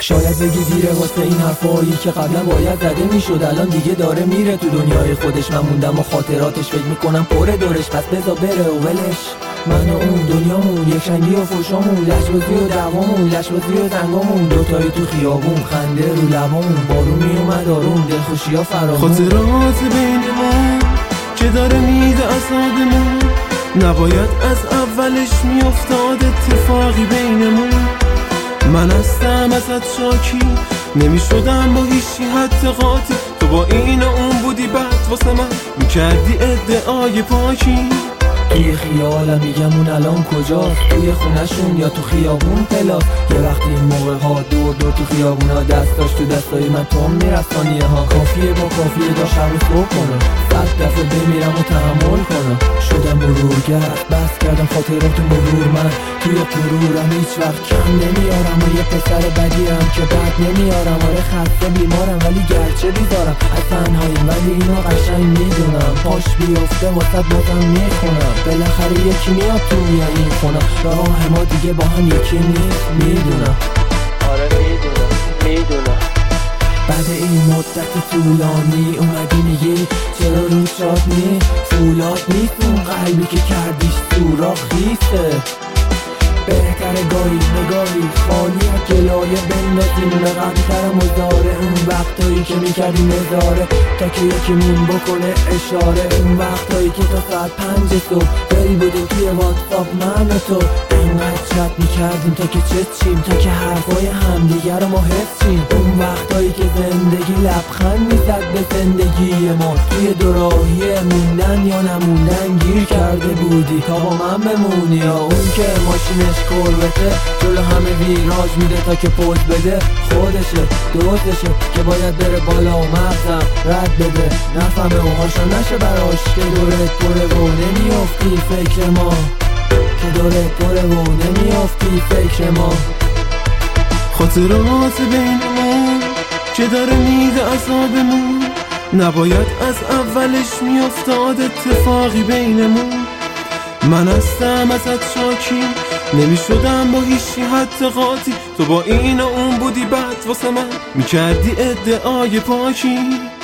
شاید بگی دیره واسه این حرفایی که قبلا باید زده میشد، الان دیگه داره میره تو دنیای خودش. من موندم و خاطراتش فکر میکنم پر دورش، پس بذار بره و ولش. من و اون دنیامون یک رنگی و فوشامون، لشبازی و دعوامون، لشبازی و زنگامون، دوتایی تو خیابون، خنده رو لبامون، بارون میومد آروم، دلخوشی ها فرامون. خاطرات بینمون که داره میده عذابمون، نباید از اولش میافتاد اتفاقی بینمون. من هستم ازت شاکی، نمیشدم با هیچی حتی قاطی. تو با این و اون بودی بعد واسه من میکردی ادعای پاکی. توی خیالم میگم اون الان کجاست، توی خونشون یا تو خیابون پلاس. یه وقتی این موقع ها دور دور تو خیابون ها دستاش تو دستای من تو میرسانیه ها. کافیه با کافیه دا شب رو صبح کنم، 100 دفعه بمیرم و تحمل کنم. شدم مرورگر، بس کردم خاطرات مرور. من توی غرورم هیچ وقت کم نمیارم و یه پسر بدیم که بد نمیارم. آره خسته بیمارم ولی گرچه بیدارم از تنهاییم، ولی اینو قشنگ میدونم. پاش بیفته واسه بازم میخونم، بالاخره یکی میاد توی این خونه. راه ما دیگه با هم یکی نیست، میدونم. آره میدونم. بعد این مدت طولانی اومدی میگی چرا رو شاد نی؟ فولاد نیست اون قلبی که کردیش سوراخ خیسته. بهتره گاهی نگاهی خالی از گلایه بندازیم قبل‌تر مزاره. اون وقتایی که میکردیم نظاره تا که یکیمون بکنه اشاره. اون وقتایی که تا ساعت 5 صبح دل بودیم توی واتساپ من و تو، انقدر چت میکردیم تا که چیم، تا که حرفای همدیگر رو ما حسیم. اون وقتایی که زندگی لبخند میزد به زندگی ما، توی دوراهی موندن یا نموندن گیر کرده بودی تا با من بمونی. یا اون که ماشینش کربته جلو همه ویراج میده تا که پوز بده. خودشه دوستشه که باید بره بالا و مغزم رد بده، نفهمه و هاشا نشه براش که دورت پره و نمیافتی فکر ما، که دورت پره و نمیافتی فکر ما. خاطرات بینمون که داره میده عذابمون، نباید از اولش میافتاد اتفاقی بینمون. من هستم ازت شاکی، نمیشدم با هیچی حتی قاطی. تو با این و اون بودی بعد واسه من میکردی ادعای پاکی.